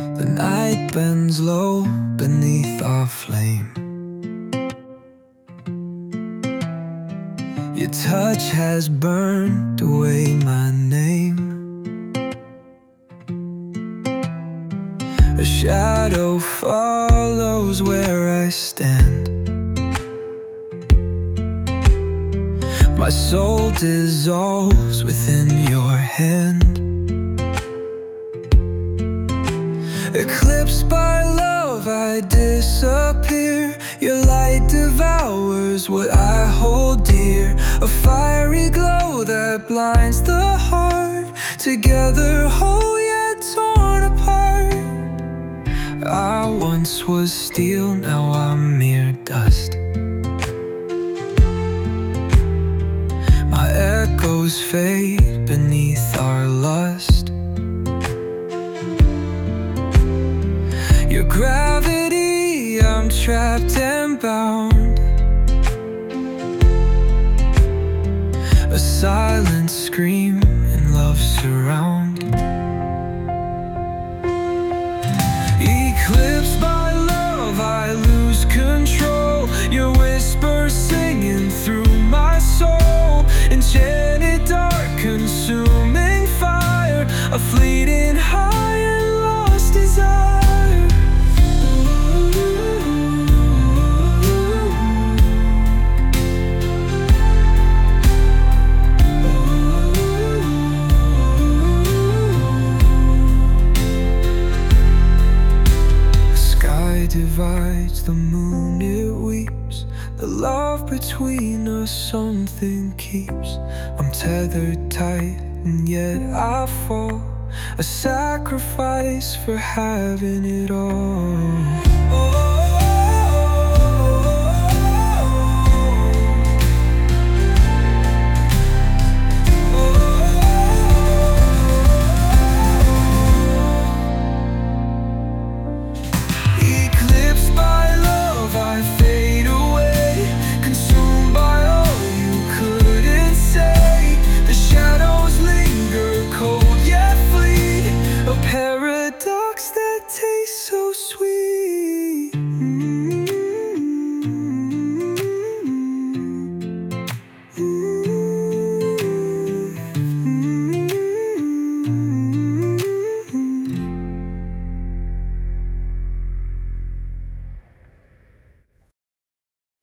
The night bends low beneath our flame. Your touch has burned away my name. A shadow follows where I stand. My soul dissolves within your hand. Eclipsed by love, I disappear. Your light devours what I hold dear. A fiery glow that blinds the heart. Together whole yet torn apart. I once was steel, now I'm mere dust. My echoes fade beneath our lust. Your gravity, I'm trapped and bound. A silent scream in love's surround. Eclipsed by love, I lose control. Your whisper singing through my soul. Enchanted dark, consuming fire. A fleeting high and lost desire. Divides the moon, it weeps. The love between us something keeps. I'm tethered tight and yet I fall. A sacrifice for having it all. Oh.